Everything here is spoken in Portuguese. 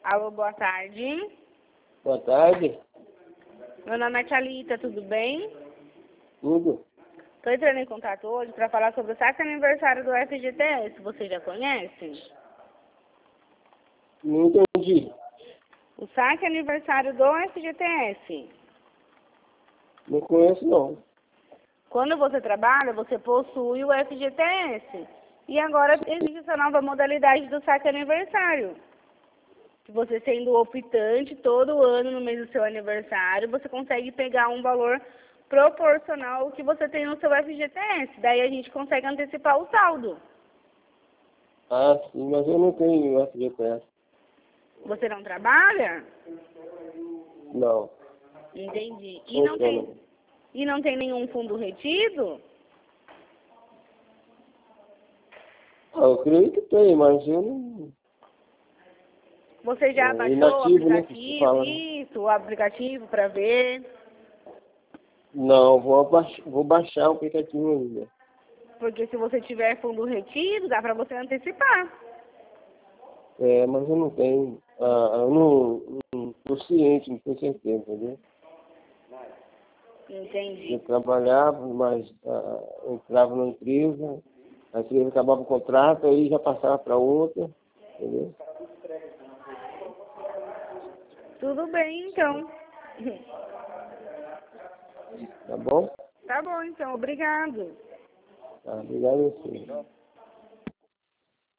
Alô, boa tarde. Boa tarde. Meu nome é Thalita, tudo bem? Tudo? Estou entrando em contato hoje para falar sobre o saque aniversário do FGTS. Você já conhece? Não entendi. O saque aniversário do FGTS. Não conheço, não. Quando você trabalha, você possui o FGTS. E agora existe essa nova modalidade do saque aniversário. Que você sendo optante, todo ano no mês do seu aniversário, você consegue pegar um valor proporcional ao que você tem no seu FGTS. Daí a gente consegue antecipar o saldo. Ah, sim, mas eu não tenho FGTS. Você não trabalha? Não. Entendi. Autônomo. E não tem nenhum fundo retido? Ah, eu creio que tem, mas eu não... Você já É baixou inativo, né, que se fala, né? o aplicativo para ver? Não, vou baixar o aplicativo ainda. Porque se você tiver fundo retido, dá para você antecipar. É, mas eu não tenho. Eu não tô ciente, não tenho certeza, entendeu? Entendi. Eu trabalhava, mas eu entrava numa empresa, a empresa acabava o contrato, aí já passava para outra, entendeu? Tudo bem, então. Tá bom? Tá bom, então. Obrigado. Tá, obrigado a você.